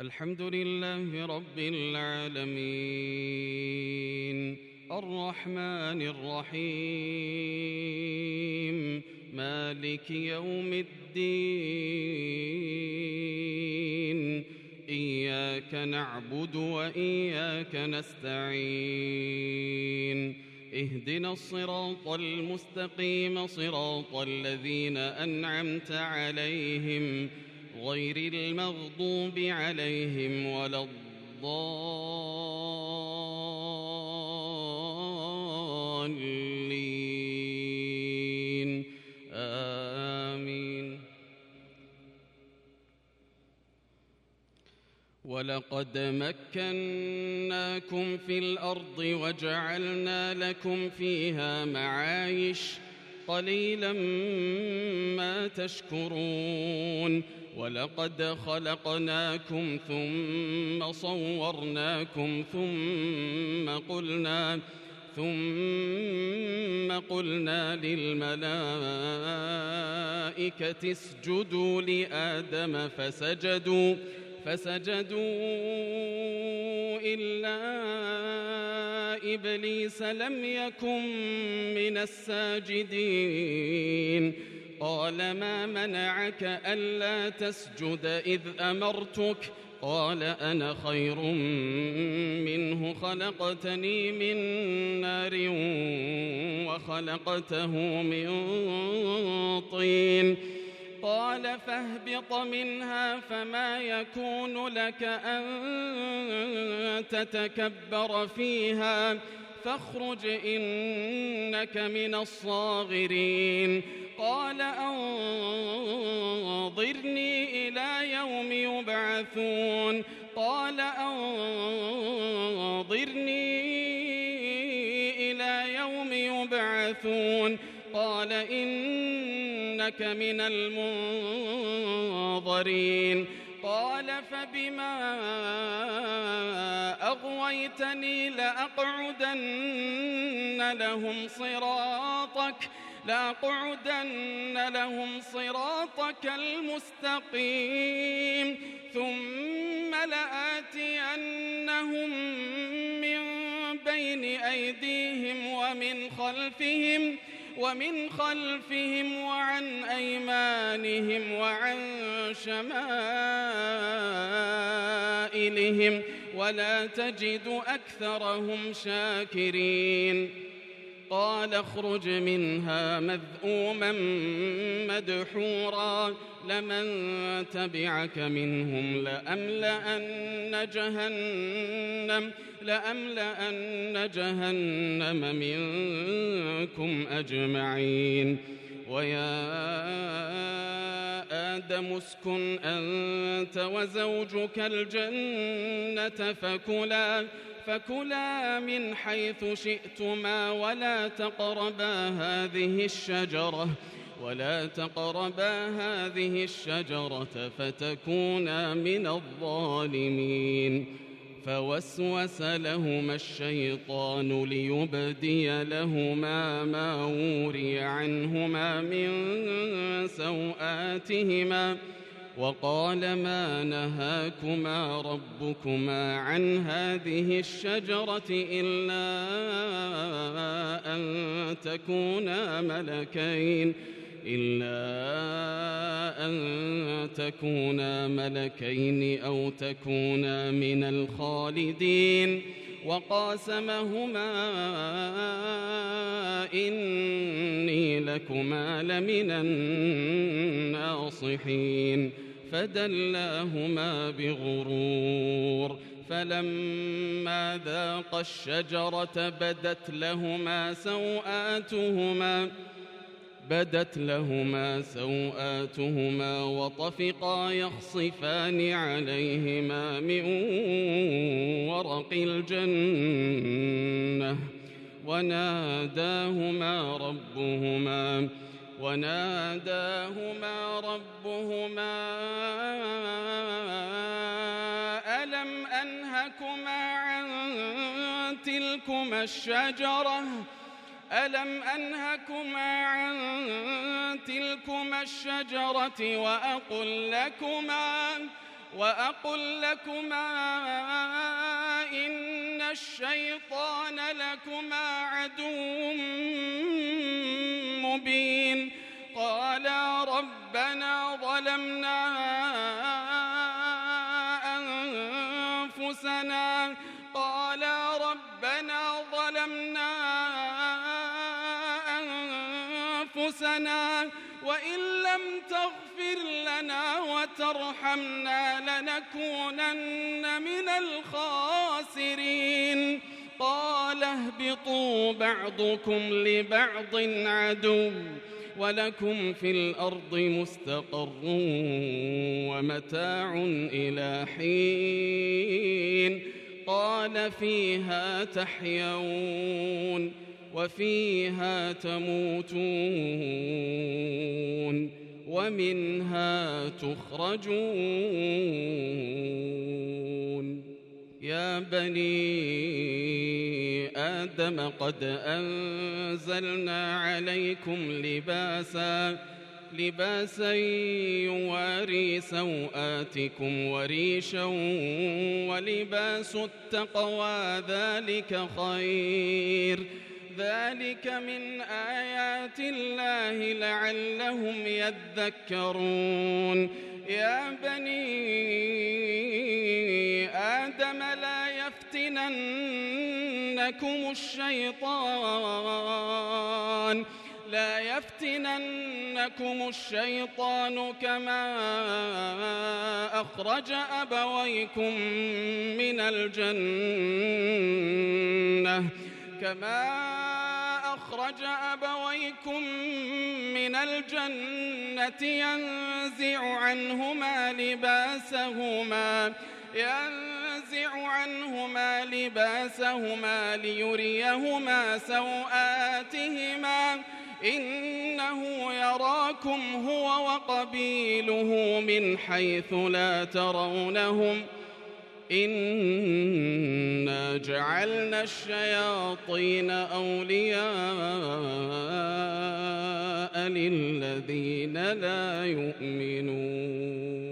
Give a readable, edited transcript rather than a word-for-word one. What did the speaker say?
الحمد لله رب العالمين الرحمن الرحيم مالك يوم الدين إياك نعبد وإياك نستعين اهدنا الصراط المستقيم صراط الذين أنعمت عليهم غير المغضوب عليهم ولا الضالين آمين. ولقد مكناكم في الأرض وجعلنا لكم فيها معايش قليلا ما تشكرون. ولقد خلقناكم ثم صورناكم ثم قلنا للملائكة اسجدوا لآدم فسجدوا إلا إبليس لم يكن من الساجدين. قال ما منعك ألا تسجد إذ أمرتك؟ قال أنا خير منه خلقتني من نار وخلقته من طين. قال فاهبط منها فما يكون لك أن تتكبر فيها فاخرج إنك من الصاغرين. قال أنظرني إلى يوم يبعثون. قال قال إنك من المنظرين. قال فبما أغويتني لأقعدن لهم صراطك المستقيم ثم لآتينهم من بين أيديهم ومن خلفهم وعن أيمانهم وعن شمائلهم ولا تجد أكثرهم شاكرين. قال اخرج منها مذءوما مدحورا لمن تبعك منهم لأملأن جهنم منكم أجمعين. ويا آدم اسكن أنت وزوجك الجنة فكلا من حيث شئتما ولا تقربا هذه الشجرة فتكونا من الظالمين. فوسوس لهما الشيطان ليبدي لهما ما وري عنهما من سوآتهما وقال ما نهاكما ربكما عن هذه الشجرة إلا أن تكونا ملكين أو تكونا من الخالدين. وقاسمهما إني لكما لمن الناصحين. فدلاهما بغرور فلما ذاقا الشجرة بدت لهما سوآتهما وطفقا يخصفان عليهما من ورق الجنة وناداهما ربهما ألم أنهكما عن تلكما الشجرة وأقل لكما إن الشيطان لكما عدو مبين قالا ربنا ظلمنا أنفسنا وإن لم تغفر لنا وترحمنا لنكونن من الخاسرين قال اهبطوا بعضكم لبعض عدو ولكم في الأرض مستقر ومتاع إلى حين قال فيها تحيون وفيها تموتون ومنها تخرجون يا بني آدم قد أنزلنا عليكم لباسا يواري سوآتكم وريشا ولباس التقوى ذلك خير ذلك من آيات الله لعلهم يذكرون يا بني آدم لا يفتننكم الشيطان كما أخرج أبويكم من الجنة ينزع عنهما لباسهما ليريهما سوآتهما إنه يراكم هو وقبيله من حيث لا ترونهم إنا جعلنا الشياطين أولياء للذين لا يؤمنون